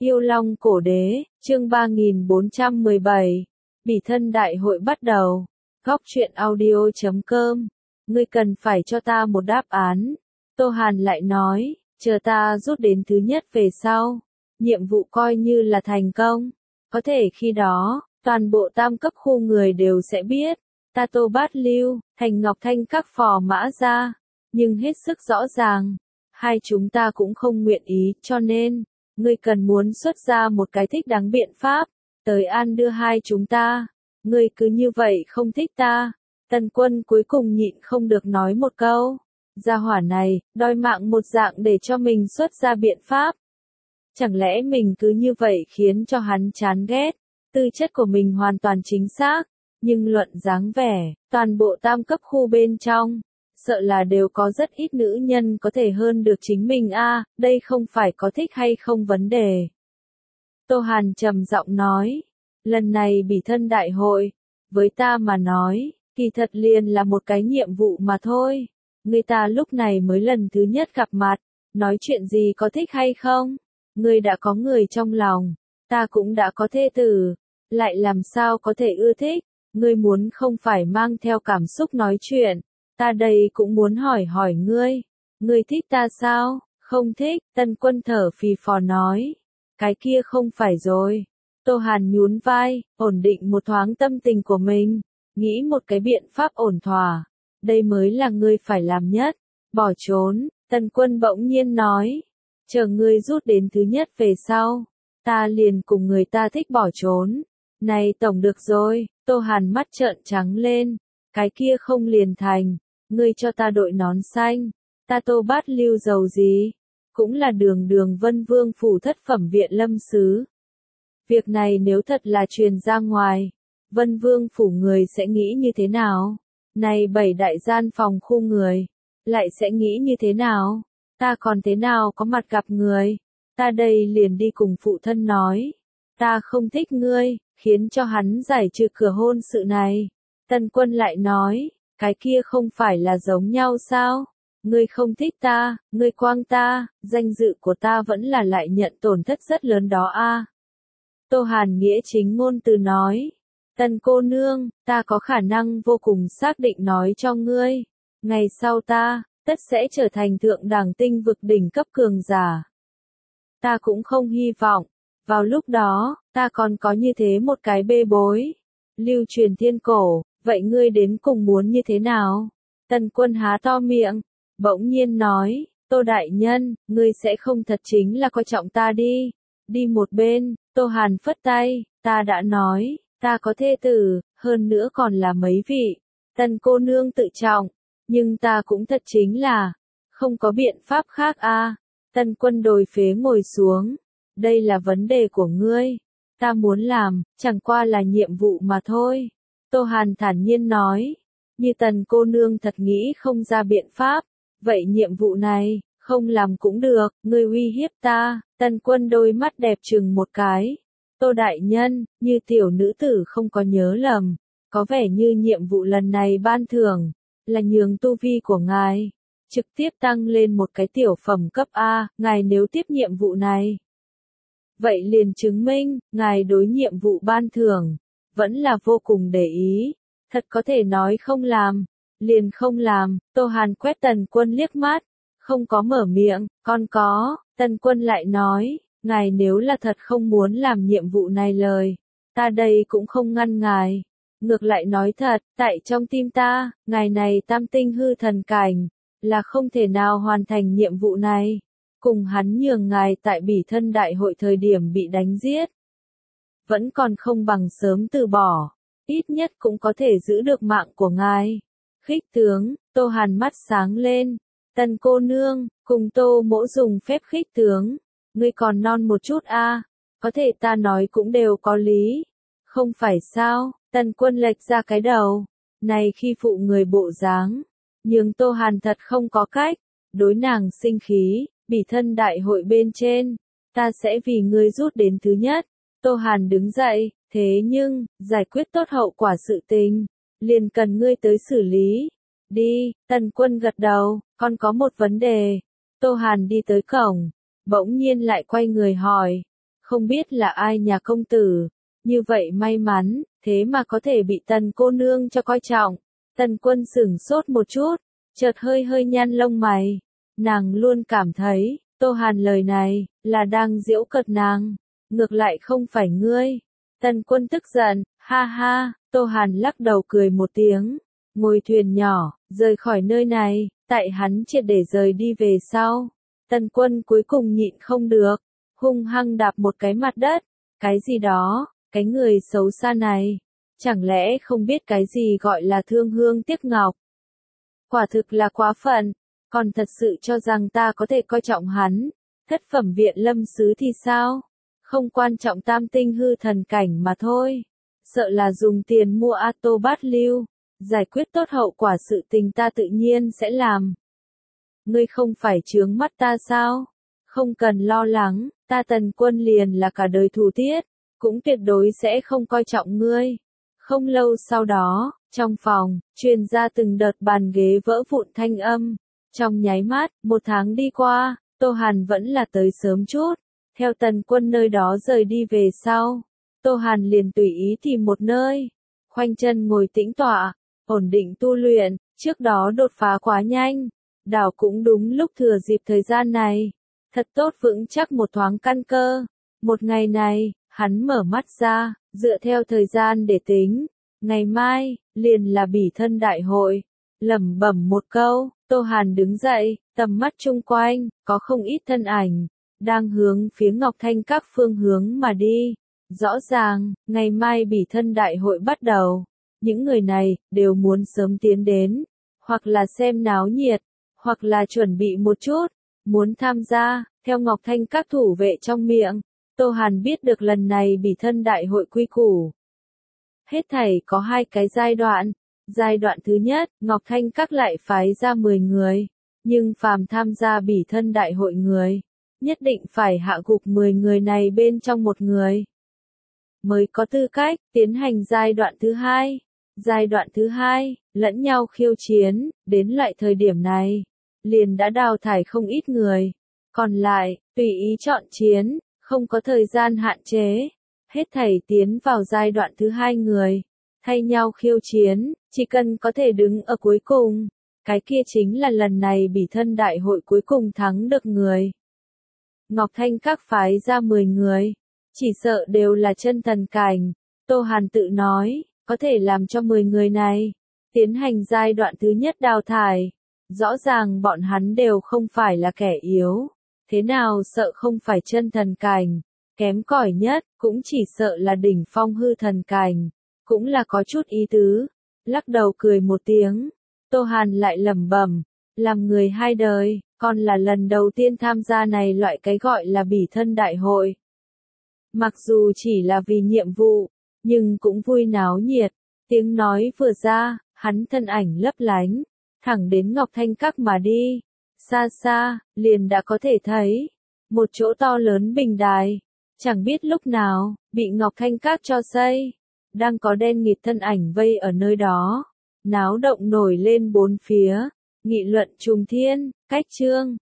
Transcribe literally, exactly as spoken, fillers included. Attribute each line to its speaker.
Speaker 1: Yêu Long Cổ Đế, chương ba nghìn bốn trăm mười bảy. Bỉ thân đại hội bắt đầu. Góc truyện audio chấm com. Ngươi cần phải cho ta một đáp án. Tô Hàn lại nói, chờ ta rút đến thứ nhất về sau. Nhiệm vụ coi như là thành công. Có thể khi đó, toàn bộ tam cấp khu người đều sẽ biết. Ta Tô Bát Lưu, Thành Ngọc Thanh các phò mã ra. Nhưng hết sức rõ ràng. Hai chúng ta cũng không nguyện ý, cho nên ngươi cần muốn xuất ra một cái thích đáng biện pháp, tới an đưa hai chúng ta. Ngươi cứ như vậy không thích ta. Tần Quân cuối cùng nhịn không được nói một câu. Gia hỏa này, đòi mạng một dạng để cho mình xuất ra biện pháp. Chẳng lẽ mình cứ như vậy khiến cho hắn chán ghét? Tư chất của mình hoàn toàn chính xác, nhưng luận dáng vẻ, toàn bộ tam cấp khu bên trong, sợ là đều có rất ít nữ nhân có thể hơn được chính mình a, à, đây không phải có thích hay không vấn đề. Tô Hàn trầm giọng nói, lần này bỉ thân đại hội, với ta mà nói, kỳ thật liền là một cái nhiệm vụ mà thôi. Người ta lúc này mới lần thứ nhất gặp mặt, nói chuyện gì có thích hay không? Ngươi đã có người trong lòng, ta cũng đã có thê tử, lại làm sao có thể ưa thích? Ngươi muốn không phải mang theo cảm xúc nói chuyện. Ta đây cũng muốn hỏi hỏi ngươi, ngươi thích ta sao? Không thích, Tân Quân thở phì phò nói. Cái kia không phải rồi. Tô Hàn nhún vai, ổn định một thoáng tâm tình của mình, nghĩ một cái biện pháp ổn thỏa. Đây mới là ngươi phải làm nhất. Bỏ trốn, Tân Quân bỗng nhiên nói. Chờ ngươi rút đến thứ nhất về sau, ta liền cùng người ta thích bỏ trốn. Này tổng được rồi, Tô Hàn mắt trợn trắng lên. Cái kia không liền thành. Ngươi cho ta đội nón xanh, ta Tô Bát Lưu giàu gì, cũng là đường đường Vân Vương phủ thất phẩm viện lâm sứ. Việc này nếu thật là truyền ra ngoài, Vân Vương phủ người sẽ nghĩ như thế nào? Này bảy đại gian phòng khu người, lại sẽ nghĩ như thế nào? Ta còn thế nào có mặt gặp người? Ta đây liền đi cùng phụ thân nói, ta không thích ngươi, khiến cho hắn giải trừ cửa hôn sự này. Tân Quân lại nói, cái kia không phải là giống nhau sao? Ngươi không thích ta, ngươi quang ta, danh dự của ta vẫn là lại nhận tổn thất rất lớn đó a. À. Tô Hàn nghĩa chính ngôn từ nói, Tần cô nương, ta có khả năng vô cùng xác định nói cho ngươi, ngày sau ta, tất sẽ trở thành thượng đẳng tinh vực đỉnh cấp cường giả. Ta cũng không hy vọng, vào lúc đó, ta còn có như thế một cái bê bối, lưu truyền thiên cổ. Vậy ngươi đến cùng muốn như thế nào? Tần Quân há to miệng, bỗng nhiên nói, Tô đại nhân, ngươi sẽ không thật chính là coi trọng ta đi. Đi một bên, Tô Hàn phất tay, ta đã nói, ta có thê tử, hơn nữa còn là mấy vị. Tần cô nương tự trọng, nhưng ta cũng thật chính là, không có biện pháp khác a. À. Tần Quân đồi phế ngồi xuống, đây là vấn đề của ngươi. Ta muốn làm, chẳng qua là nhiệm vụ mà thôi. Tô Hàn thản nhiên nói, như Tần cô nương thật nghĩ không ra biện pháp, vậy nhiệm vụ này, không làm cũng được, ngươi uy hiếp ta. Tần Quân đôi mắt đẹp trừng một cái. Tô đại nhân, như tiểu nữ tử không có nhớ lầm, có vẻ như nhiệm vụ lần này ban thưởng, là nhường tu vi của ngài, trực tiếp tăng lên một cái tiểu phẩm cấp A, ngài nếu tiếp nhiệm vụ này. Vậy liền chứng minh, ngài đối nhiệm vụ ban thưởng vẫn là vô cùng để ý, thật có thể nói không làm, liền không làm. Tô Hàn quét Tần Quân liếc mắt, không có mở miệng, còn có, Tần Quân lại nói, ngài nếu là thật không muốn làm nhiệm vụ này lời, ta đây cũng không ngăn ngài, ngược lại nói thật, tại trong tim ta, ngài này tam tinh hư thần cảnh, là không thể nào hoàn thành nhiệm vụ này, cùng hắn nhường ngài tại bỉ thân đại hội thời điểm bị đánh giết. Vẫn còn không bằng sớm từ bỏ, ít nhất cũng có thể giữ được mạng của ngài. Khích tướng, Tô Hàn mắt sáng lên, Tần cô nương, cùng Tô mỗ dùng phép khích tướng, ngươi còn non một chút a, à. Có thể ta nói cũng đều có lý, không phải sao? Tần Quân lệch ra cái đầu, này khi phụ người bộ dáng, nhưng Tô Hàn thật không có cách, đối nàng sinh khí, bỉ thân đại hội bên trên, ta sẽ vì ngươi rút đến thứ nhất. Tô Hàn đứng dậy, thế nhưng, giải quyết tốt hậu quả sự tình, liền cần ngươi tới xử lý. Đi, Tần Quân gật đầu, còn có một vấn đề. Tô Hàn đi tới cổng, bỗng nhiên lại quay người hỏi, không biết là ai nhà công tử, như vậy may mắn, thế mà có thể bị Tần cô nương cho coi trọng. Tần Quân sửng sốt một chút, chợt hơi hơi nhăn lông mày. Nàng luôn cảm thấy, Tô Hàn lời này, là đang giễu cợt nàng, ngược lại không phải ngươi. Tần Quân tức giận, ha ha, Tô Hàn lắc đầu cười một tiếng, ngồi thuyền nhỏ, rời khỏi nơi này, tại hắn triệt để rời đi về sau. Tần Quân cuối cùng nhịn không được, hung hăng đạp một cái mặt đất, cái gì đó, cái người xấu xa này, chẳng lẽ không biết cái gì gọi là thương hương tiếc ngọc. Quả thực là quá phận, còn thật sự cho rằng ta có thể coi trọng hắn, thất phẩm viện lâm sứ thì sao? Không quan trọng tam tinh hư thần cảnh mà thôi, sợ là dùng tiền mua Ato Bát Lưu, giải quyết tốt hậu quả sự tình ta tự nhiên sẽ làm. Ngươi không phải chướng mắt ta sao? Không cần lo lắng, ta Tần Quân liền là cả đời thù tiết, cũng tuyệt đối sẽ không coi trọng ngươi. Không lâu sau đó, trong phòng, truyền ra từng đợt bàn ghế vỡ vụn thanh âm. Trong nháy mắt, một tháng đi qua, Tô Hàn vẫn là tới sớm chút. Theo Tần Quân nơi đó rời đi về sau, Tô Hàn liền tùy ý tìm một nơi, khoanh chân ngồi tĩnh tọa, ổn định tu luyện. Trước đó đột phá quá nhanh, đảo cũng đúng lúc thừa dịp thời gian này, thật tốt vững chắc một thoáng căn cơ. Một ngày này, hắn mở mắt ra, dựa theo thời gian để tính, ngày mai, liền là bỉ thân đại hội. Lẩm bẩm một câu, Tô Hàn đứng dậy, tầm mắt chung quanh, có không ít thân ảnh, đang hướng phía Ngọc Thanh các phương hướng mà đi. Rõ ràng, ngày mai bỉ thân đại hội bắt đầu, những người này, đều muốn sớm tiến đến, hoặc là xem náo nhiệt, hoặc là chuẩn bị một chút, muốn tham gia. Theo Ngọc Thanh các thủ vệ trong miệng, Tô Hàn biết được lần này bỉ thân đại hội quy củ. Hết thảy có hai cái giai đoạn. Giai đoạn thứ nhất, Ngọc Thanh các lại phái ra mười người, nhưng phàm tham gia bỉ thân đại hội người, nhất định phải hạ gục mười người này bên trong một người, mới có tư cách tiến hành giai đoạn thứ hai. Giai đoạn thứ hai, lẫn nhau khiêu chiến, đến loại thời điểm này, liền đã đào thải không ít người. Còn lại, tùy ý chọn chiến, không có thời gian hạn chế. Hết thảy tiến vào giai đoạn thứ hai người, thay nhau khiêu chiến, chỉ cần có thể đứng ở cuối cùng, cái kia chính là lần này bỉ thân đại hội cuối cùng thắng được người. Ngọc Thanh các phái ra mười người, chỉ sợ đều là chân thần cảnh. Tô Hàn tự nói, có thể làm cho mười người này tiến hành giai đoạn thứ nhất đào thải. Rõ ràng bọn hắn đều không phải là kẻ yếu, thế nào sợ không phải chân thần cảnh, kém cỏi nhất cũng chỉ sợ là đỉnh phong hư thần cảnh, cũng là có chút ý tứ. Lắc đầu cười một tiếng, Tô Hàn lại lẩm bẩm, làm người hai đời, còn là lần đầu tiên tham gia này loại cái gọi là bỉ thân đại hội. Mặc dù chỉ là vì nhiệm vụ, nhưng cũng vui náo nhiệt. Tiếng nói vừa ra, hắn thân ảnh lấp lánh, thẳng đến Ngọc Thanh các mà đi. Xa xa, liền đã có thể thấy một chỗ to lớn bình đài, chẳng biết lúc nào bị Ngọc Thanh các cho xây, đang có đen nghịt thân ảnh vây ở nơi đó, náo động nổi lên bốn phía, nghị luận trùng thiên. Cách chương